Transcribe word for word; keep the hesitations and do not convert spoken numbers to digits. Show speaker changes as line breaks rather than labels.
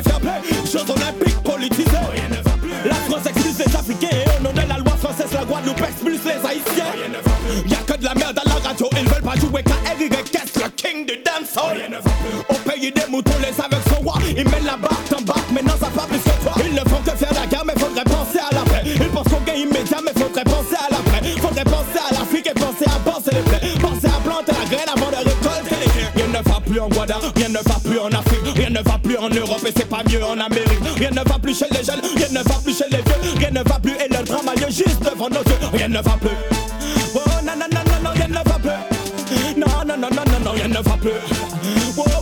est fair play. Jeux olympiques politisés. Rien ne va plus. La France expulse les Africains et au nom de la loi française, la Guadeloupe expulse les Haïtiens. Rien ne va plus. Y'a que de la merde à la radio, ils veulent pas jouer K R Y S, le king du dancehall. Rien ne va plus. Au pays des moutons, les aveugles sont rois. Ils mettent la barque en barque, maintenant ça part plus que toi. Ils ne font que faire la guerre, mais faudrait penser à l'après. Ils pensent qu'on gagne immédiat, mais faudrait penser à l'après. Faudrait penser à l'Afrique et penser à penser les plaies. Penser à planter la graine avant de récolter les grains. Rien ne va plus en Guada, rien ne va plus en Afrique, rien ne va plus en Europe et c'est pas mieux en Amérique. Rien ne va plus chez les jeunes, rien ne va plus chez les vieux, rien ne va plus et le drame a lieu juste devant nos yeux. Rien ne va plus. Oh non non non non non, rien ne va plus. Non non non non non non, rien ne va plus. Oh